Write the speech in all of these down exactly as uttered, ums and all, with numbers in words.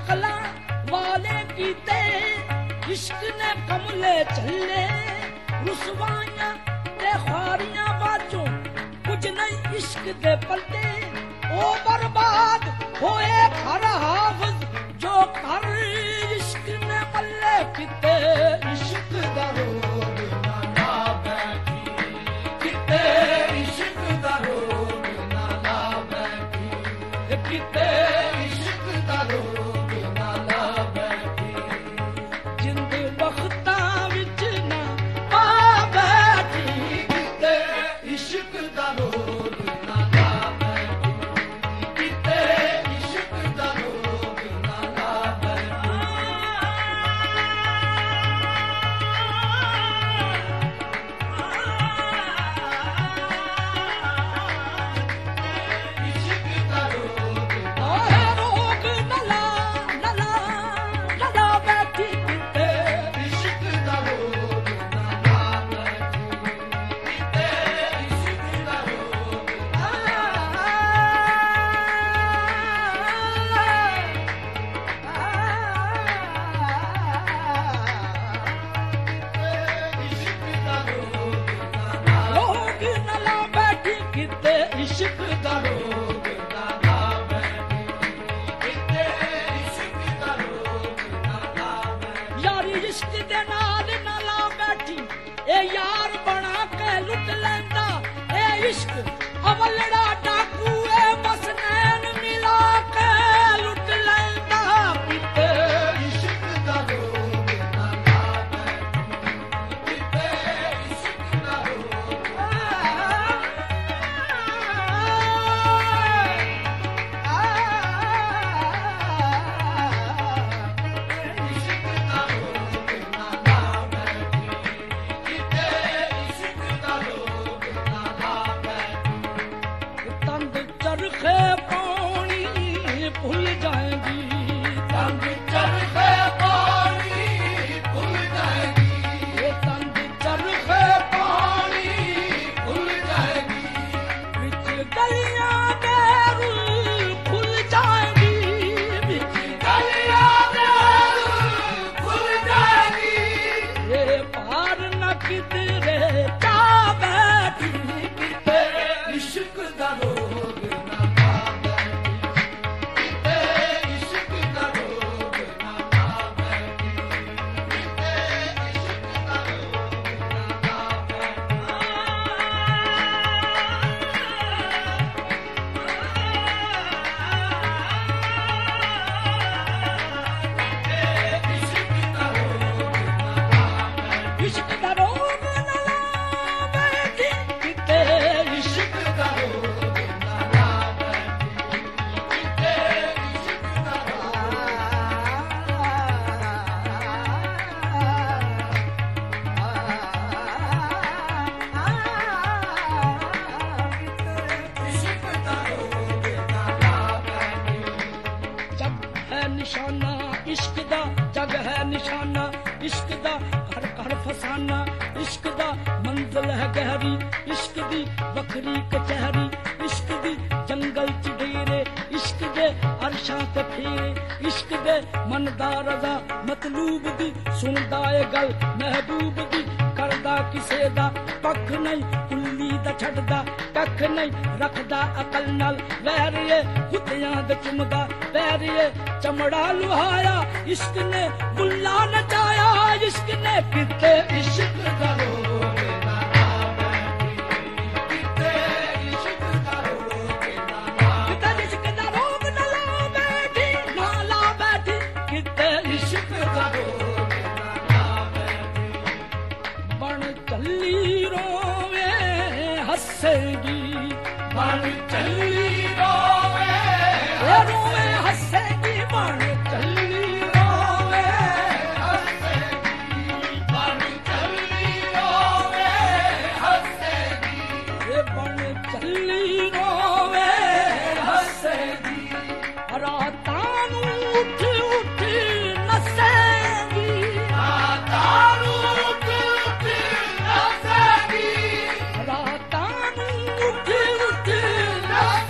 अकला वाले कीते इश्क ने कमले चले रुसवाइयां ते ख्वारियां बाजों कुछ नहीं इश्क दे पलते ओ बर्बाद होए घर हाफिज जो कर इश्क ने मल्ले कीते इश्क दा रोग ना ला बैठी कीते इश्क दा रोग ना ला बैठी कीते इश्क दा रोग ना ला बैठी जिंद वक्तां विच ना पा बैठी कीते इश्क दा रोग ना ला बैठी कीते इश्क दा रोग ना ला बैठी इश्क दा रोग ओए रोग ना ला ना ला ना ला बैठी कीते इश्क दा रोग ना ला बैठी कीते इश्क दा रोग इश्क दा रोग रोग ना ला बैठी कीते इश्क दा रोग ना ला बैठी कीते इश्क दा रोग ना ला बैठी यारी इश्क दे नाल ना ला बैठी ए यार बना के लुट लैंदा ए इश्क अवलड़ा डाकू ए बस नैन मिला के लुट लैंदा कीते इश्क दा रोग ना ला बैठी कीते इश्क दा रोग आ इश्क दा रोग ना ला बैठी कीते इश्क दा रोग ना ला बैठी तंग चरखे पानी भूल जाएगी तंग चरखे पानी भूल जाएगी ये तंग चरखे पानी भूल जाएगी बिच गलियां बेरू खुल जाएगी बिच गलियां बेरू खुल जाएगी ये पार न किधरे जा बैठी कीते इश्क दा रोग ना ला बैठी कीते इश्क दा रोग ना ला बैठी कीते इश्क दा रोग ना ला बैठी इश्क दा रोग ना ला बैठी इश्क दा रोग ना ला बैठी कीते इश्क दा रोग ना ला बैठी कीते इश्क दा इश्क दा रोग ना ला बैठी जग है निशाना इश्क दा जग है निशाना इश्क दा घर घर फसाना इश्क दा मंजिल है गहरी इश्क दी वखरी कचहरी इश्क दी जंगल च डेरे इश्क दे अरशां ते फेरे इश्क दे मन दा रजा मतलूब दी सुनदा ए गल महबूब दी करदा किसे दा पक्ख नहीं कुल्ली दा छड्डदा कख नहीं रखदा अकल नाल वैरिए कुत्तियां दे चुमदा वैरिए चमड़ा लुहाया इश्क ने बुल्ला नचाया इश्क ने कीते इश्क दा रोग ना ला बैठी कीते इश्क दा रोग ना ला कीते इश्क दा रोग ना ला बैठी ना ला बैठी कीते इश्क दा रोग ना ला बैठी बन चली रोवे हंसेगी बन चली रोवे रोवे हंसेगी बन चली रोवे हंसेगी बन चली रोवे हंसेगी ये बन चली रोवे हंसेगी रातां नूं उठ उठ नसेगी रातां नूं उठ उठ नसेगी रातां नूं उठ उठ नसेगी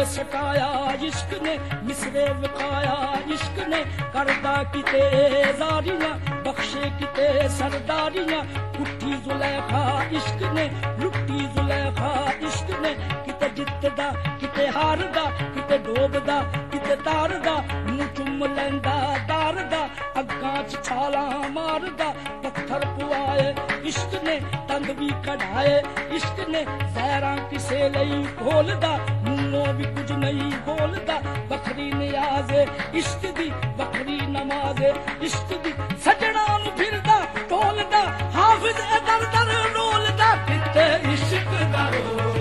ਸਟਾਇਆ ਇਸ਼ਕ ਨੇ ਮਿਸਰੇ ਵਿਖਾਇਆ ਇਸ਼ਕ ਨੇ ਕਰਦਾ ਕਿਤੇ ਜ਼ਾਰੀਆਂ ਬਖਸ਼ੇ ਕਿਤੇ ਸਰਦਾਰੀਆਂ ਕੁੱਠੀ ਜ਼ੁਲੈਖਾ ਇਸ਼ਕ ਨੇ ਲੁੱਟੀ ਜ਼ੁਲੈਖਾ ਇਸ਼ਕ ਨੇ ਕਿਤੇ ਜਿੱਤਦਾ ਕਿਤੇ ਹਾਰਦਾ ਕਿਤੇ ਡੋਬਦਾ ਕਿਤੇ ਤਾਰਦਾ ਮੂੰਹ ਚੁੰਮ ਲੈਂਦਾ ਤਾਰਦਾ ਅੱਗਾਂ 'ਚ ਛਾਲਾਂ ਮਾਰਦਾ ਪੱਥਰ ਪੁਆਏ ਇਸ਼ਕ ਨੇ ਤੰਦ ਵੀ ਕਢਾਏ ਇਸ਼ਕ ਨੇ ਜ਼ਹਿਰਾਂ ਕਿਸੇ ਲਈ ਖੋਲਦਾ ਮੂੰਹੋਂ ਵੀ ਕੁਝ ਨਹੀਂ ਬੋਲਦਾ ਵੱਖਰੀ ਨਿਆਜ਼ੇ ਇਸ਼ਕ ਦੀ ਵੱਖਰੀ ਨਮਾਜ਼ੇ ਇਸ਼ਕ ਦੀ ਸਜਣਾ ਨੂੰ ਫਿਰਦਾ ਢੋਲਦਾ ਹਾਫਿਜ਼ ਦਰ ਦਰ ਰੋਲਦਾ ਕਿਤੇ ਇਸ਼ਕ ਦਾ ਰੋਲ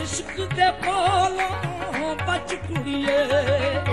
इश्क दे कोलों बच कुड़िए